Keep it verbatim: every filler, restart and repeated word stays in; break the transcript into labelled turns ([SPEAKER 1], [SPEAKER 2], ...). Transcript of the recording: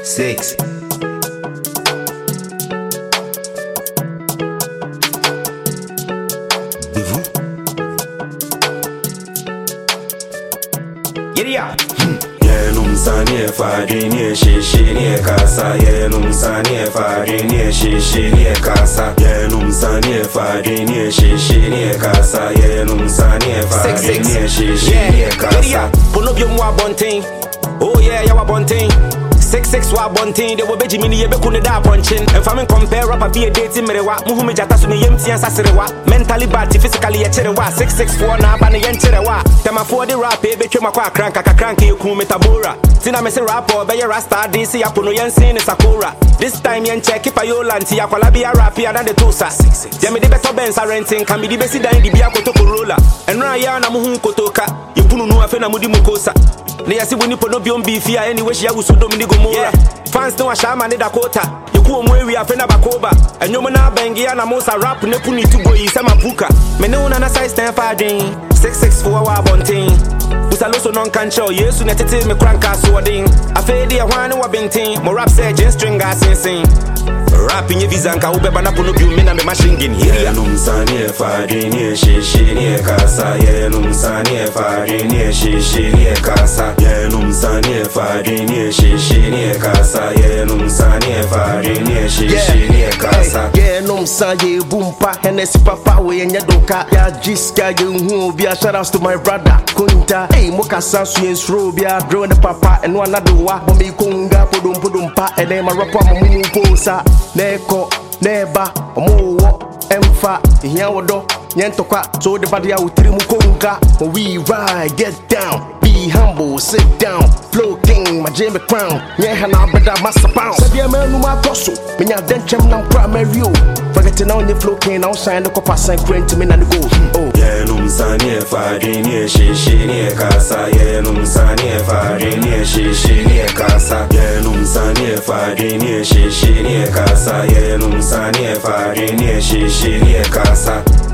[SPEAKER 1] Six. De vous. Yeah,
[SPEAKER 2] Yenum sanye fari nye shishi nye kasa. Yenum sanye fari nye shishi nye kasa. Yenum sanye fari nye shishi nye kasa. Yenum sanye fari nye shishi nye kasa.
[SPEAKER 3] Pull up your more bunting. Oh yeah, you are bunting. Six six wa bunting. They will be Jimmy ye be kune da punching. And for me compare rapper be a dating me wa. Muhume jata su ni yemti and saserewa. Mentally bad, physically a cherewa. Six six four na ba ni yen cherewa. Tema for the rap be be ma kwa crank aka crank you kume tabora. Tina me se rapper be your rasta D C apuno yen sin sakura. This time yen check if ayo lanti akwala be a rapper than the tosa. Yeah me the better Benz are renting. Can be the best dan di bia koto corolla. And ra ya na muhu kotoka. Yepunu no afe na mudi mukosa. Ne yasi woni pono biom bi fia anyway she agusu domini gomora. Fans no ashama ne Dakota. Yeku omo ewi afe na bakoba. Enyomo na bengia na mosa rap ne puni to go yi sama buka. Me ne una na size ten fadin. six six four wa bunting. Usaloso non kancho yesu ne tete me cranka so odin. Afe de hwan wa bentin. Mo rap say gen stringa sinsin. Rapping ye vizanka ube bana pono biom me na me machine gun here.
[SPEAKER 2] Yenum sanye fari nye shishi nye kasa. Yenum sanye fari nye shishi nye kasa. Yenum sanye fari nye shishi nye kasa. Yenum sanye fari nye shishi nye kasa.
[SPEAKER 4] Yenum sanye bumpa Hennessy papa we enya doka. Ya jiska you be a shout outs to my brother Kunta. Hey moka sansu yen srobia draw the papa and one adowa. Bomi kunga podum podum pa and then my rapper mamu posa. Neko neba omo emfa here wodo nyentoka so the body out three mukonga. When we ride get down, be humble, sit down, flow king my Jimmy crown. Yeah na brother master pound. Say me no ma tosso me nya denchem na primary o. Forgetting on the flow king now shine the copper sign crane to me na the go. Oh
[SPEAKER 2] Yenum sanye fari nye shishi nye kasa. Yenum sanye fari nye shishi nye kasa. Yenum sanye fari nye shishi nye kasa. Yenum sanye fari nye shishi nye kasa.